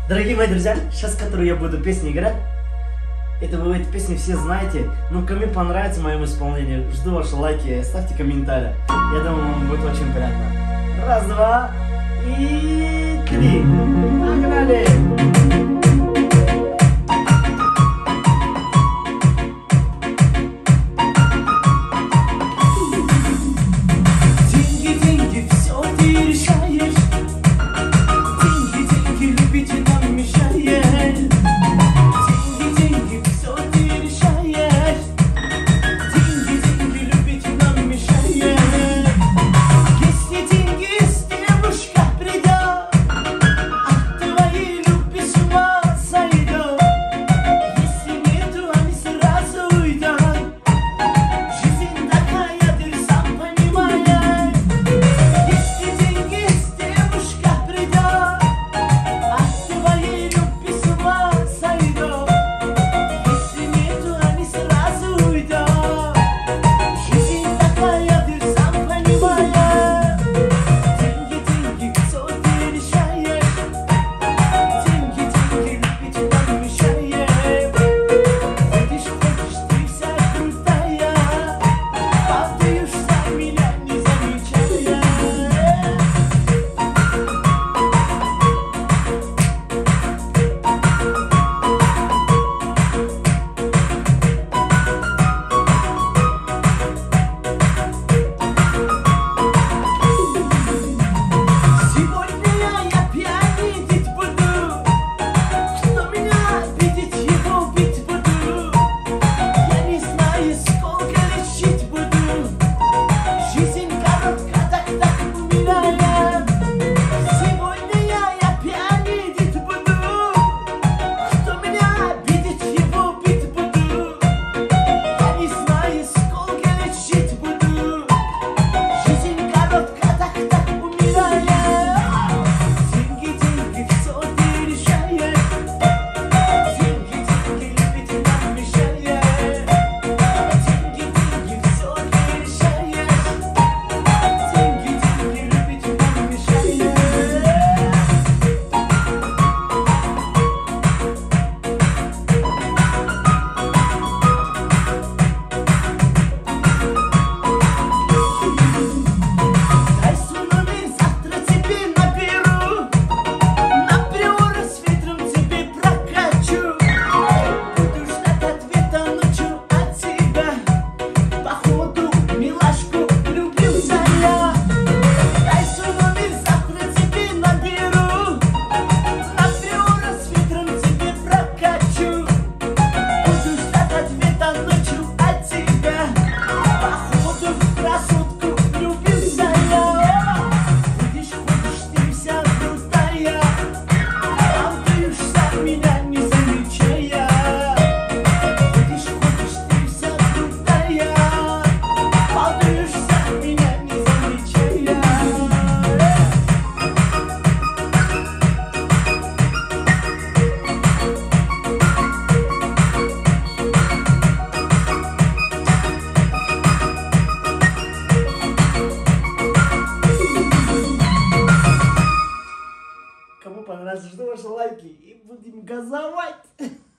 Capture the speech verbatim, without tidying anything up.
Дорогие мои друзья, сейчас, которую я буду песню играть, это вы эти песни все знаете, но кому понравится в моем исполнении, жду ваши лайки, ставьте комментарии. Я думаю, вам будет очень приятно. Раз, два и три. Погнали! Кому понравилось, жду ваши лайки и будем газовать!